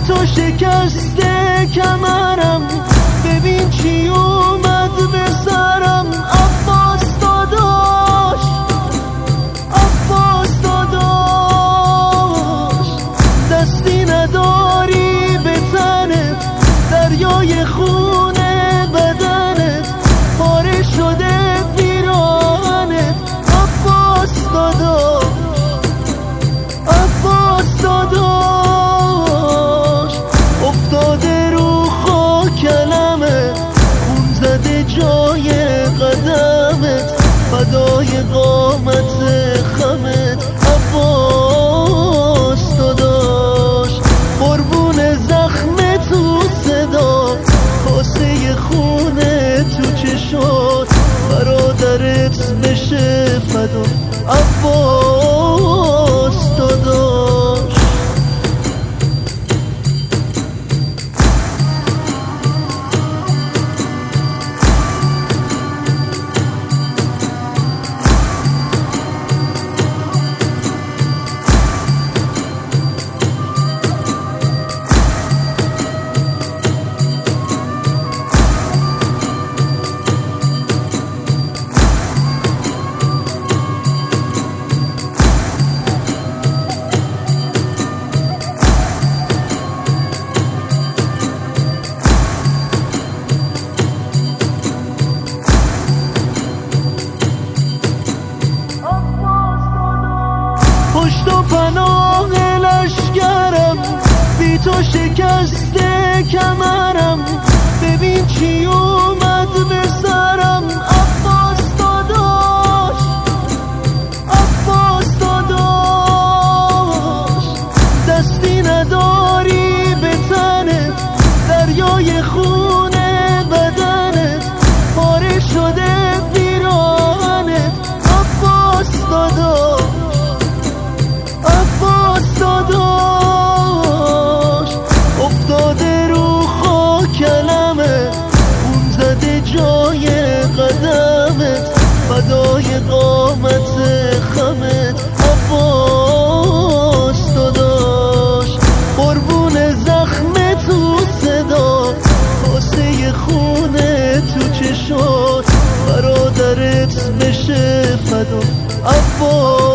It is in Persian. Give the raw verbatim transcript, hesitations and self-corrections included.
تو شکسته کمرم، ببین چی اومد به سرم. عباس داداش، عباس داداش، دستی نداری به تنت، دریای خونه بدنت، پاره شده پیرانت. عباس داداش، عباس داداش، افتاده رو خاک کلمت، خون زده جای قدمت، فدای قامت خمت. عباس داداش، قربون زخم تو صدا، کاسه خونه تو چشات، برادرت بشه فدا. عباس داداش. پشت و پناه لشکرم، بی تو شکسته کمرم، ببین چی اومد به سرم. عباس داداش، عباس داداش، دستی نداری به تنت، دریای خونه بدنت، پاره شده پیرانت. عباس داداش، عباس داداش، افتاده رو خاک کلمت، خون زده جای قدمت، فدای قامت خمت. عباس داداش، قربون زخم تو صدا، کاسه خونه تو چشات، برادرت بشه فدا. عباس